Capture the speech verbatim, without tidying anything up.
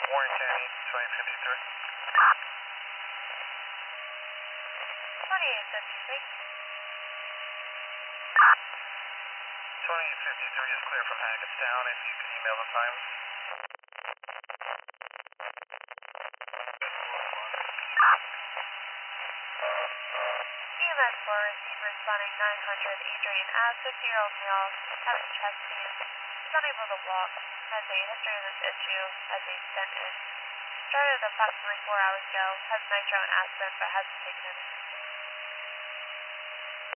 Warrington, twenty fifty-three. twenty-eight fifty-three. twenty fifty-three is clear from Hackettstown. If you could email the times. E M S four receiver responding nine hundred Adrian as fifty-year-old male having chest pain. Is unable to walk. Has a history of this issue. Has a stent in. Started approximately four hours ago. Has nitro and aspirin but hasn't taken anything.